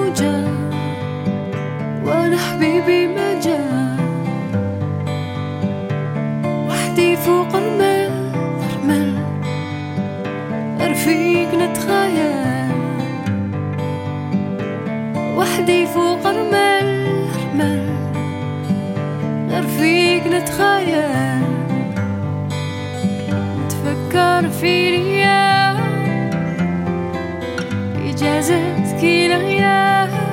موجة وانا حبيبي ما جا، وحدي فوق رمل رفيق نتخيل، وحدي فوق رمل رفيق نتخيل، نتفكر في الايام إجازة كي الغياب